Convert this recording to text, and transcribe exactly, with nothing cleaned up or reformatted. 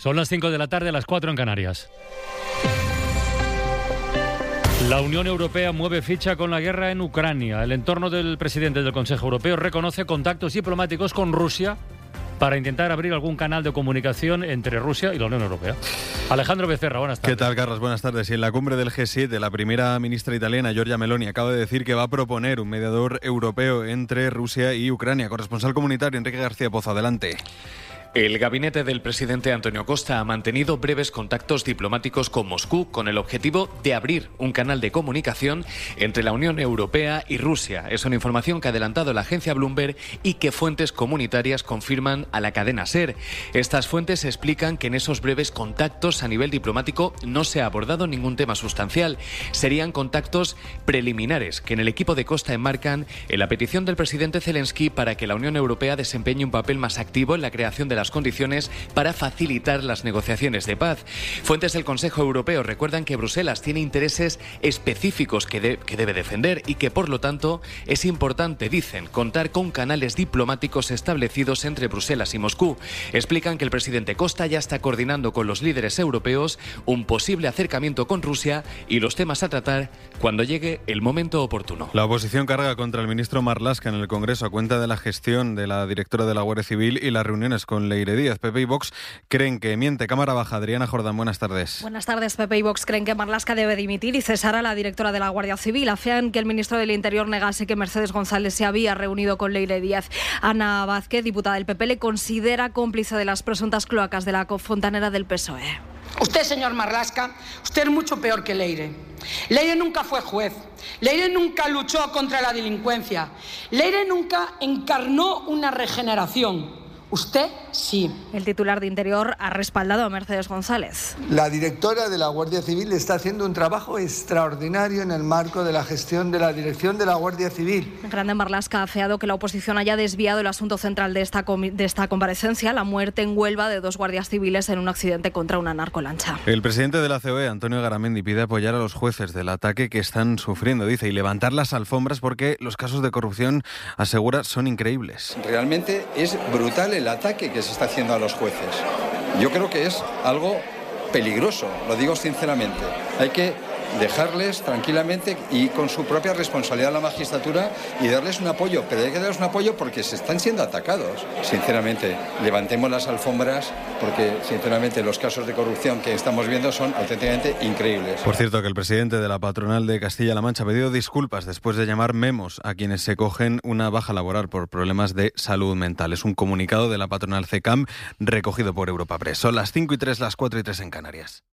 Son las cinco de la tarde, a las cuatro en Canarias. La Unión Europea mueve ficha con la guerra en Ucrania. El entorno del presidente del Consejo Europeo reconoce contactos diplomáticos con Rusia para intentar abrir algún canal de comunicación entre Rusia y la Unión Europea. Alejandro Becerra, buenas tardes. ¿Qué tal, Carlos? Buenas tardes. Y en la cumbre del G siete, la primera ministra italiana, Giorgia Meloni, acaba de decir que va a proponer un mediador europeo entre Rusia y Ucrania. Corresponsal comunitario, Enrique García Pozo, adelante. El gabinete del presidente Antonio Costa ha mantenido breves contactos diplomáticos con Moscú con el objetivo de abrir un canal de comunicación entre la Unión Europea y Rusia. Es una información que ha adelantado la agencia Bloomberg y que fuentes comunitarias confirman a la cadena SER. Estas fuentes explican que en esos breves contactos a nivel diplomático no se ha abordado ningún tema sustancial. Serían contactos preliminares que en el equipo de Costa enmarcan en la petición del presidente Zelensky para que la Unión Europea desempeñe un papel más activo en la creación de la las condiciones para facilitar las negociaciones de paz. Fuentes del Consejo Europeo recuerdan que Bruselas tiene intereses específicos que, de, que debe defender y que, por lo tanto, es importante, dicen, contar con canales diplomáticos establecidos entre Bruselas y Moscú. Explican que el presidente Costa ya está coordinando con los líderes europeos un posible acercamiento con Rusia y los temas a tratar cuando llegue el momento oportuno. La oposición carga contra el ministro Marlaska en el Congreso a cuenta de la gestión de la directora de la Guardia Civil y las reuniones con Leire Díaz. P P y Vox creen que miente. Cámara Baja, Adriana Jordán, buenas tardes. Buenas tardes. P P y Vox creen que Marlaska debe dimitir y cesar a la directora de la Guardia Civil. Afean que el ministro del Interior negase que Mercedes González se había reunido con Leire Díaz. Ana Vázquez, diputada del P P, le considera cómplice de las presuntas cloacas de la fontanera del P S O E. Usted, señor Marlaska, usted es mucho peor que Leire. Leire nunca fue juez. Leire nunca luchó contra la delincuencia. Leire nunca encarnó una regeneración. Usted sí. El titular de Interior ha respaldado a Mercedes González. La directora de la Guardia Civil está haciendo un trabajo extraordinario en el marco de la gestión de la dirección de la Guardia Civil. Grande Marlaska ha afeado que la oposición haya desviado el asunto central de esta, de esta comparecencia, la muerte en Huelva de dos guardias civiles en un accidente contra una narcolancha. El presidente de la C O E, Antonio Garamendi, pide apoyar a los jueces del ataque que están sufriendo, dice, y levantar las alfombras porque los casos de corrupción, asegura, son increíbles. Realmente es brutal el el ataque que se está haciendo a los jueces. Yo creo que es algo peligroso, lo digo sinceramente. Hay que dejarles tranquilamente y con su propia responsabilidad a la magistratura y darles un apoyo, pero hay que darles un apoyo porque se están siendo atacados. Sinceramente, levantemos las alfombras porque, sinceramente, los casos de corrupción que estamos viendo son auténticamente increíbles. Por cierto, que el presidente de la patronal de Castilla-La Mancha ha pedido disculpas después de llamar memos a quienes se cogen una baja laboral por problemas de salud mental. Es un comunicado de la patronal C E C A M recogido por Europa Press. Son las cinco y tres, las cuatro y tres en Canarias.